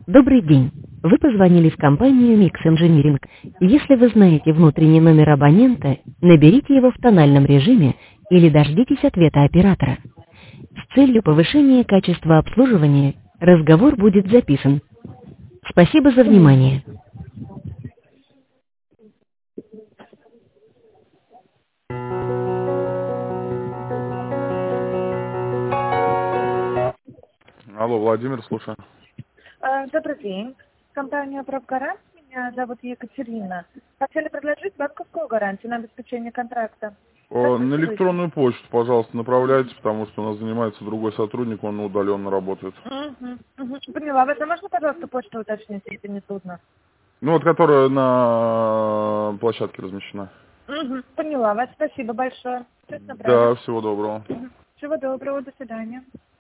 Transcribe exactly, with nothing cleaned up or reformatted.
Добрый день. Вы позвонили в компанию Mix Engineering. Если вы знаете внутренний номер абонента, наберите его в тональном режиме или дождитесь ответа оператора. С целью повышения качества обслуживания разговор будет записан. Спасибо за внимание. Алло, Владимир, слушаю. Э, Добрый день. Компания «Профгарант». Меня зовут Екатерина. Хотели предложить банковскую гарантию на обеспечение контракта. О, на электронную почту, пожалуйста, направляйте, потому что у нас занимается другой сотрудник, он удаленно работает. Угу, угу. Поняла. Вы можно, пожалуйста, почту уточнить, если не трудно? Ну вот, которая на площадке размещена. Угу. Поняла вас. Спасибо большое. Сейчас набрали. Да, всего доброго. Мгм. Всего доброго. До свидания.